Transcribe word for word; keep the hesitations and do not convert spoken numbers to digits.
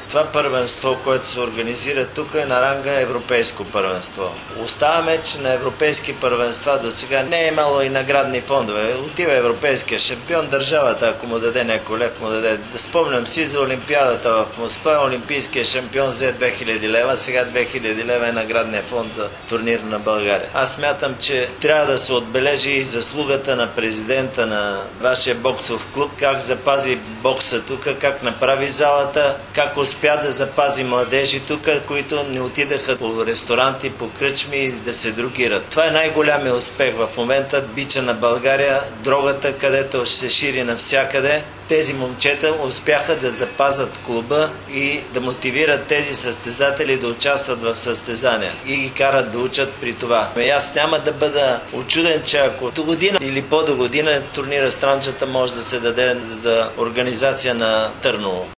Това първенство, което се организира тук, е на ранга европейско първенство. Оставаме, че на европейски първенства до сега не е имало и наградни фондове. Отива европейския шампион, държавата, ако му даде някой лев, му даде. Да спомням си за Олимпиадата в Москва, олимпийския шампион взе две хиляди лева, сега две хиляди лева е наградния фонд за турнир на България. Аз смятам, че трябва да се отбележи и заслугата на президента на вашия боксов клуб, как запази бокса тук, как направи залата, как успя да запази младежи тук, които не отидаха по ресторанти, по кръчми да се другират. Това е най-голямия успех в момента. Бича на България, дрогата, където ще се шири навсякъде. Тези момчета успяха да запазят клуба и да мотивират тези състезатели да участват в състезания и ги карат да учат при това. И аз няма да бъда учуден, че ако до година или по-до година турнира Странджата може да се даде за организация на Търново.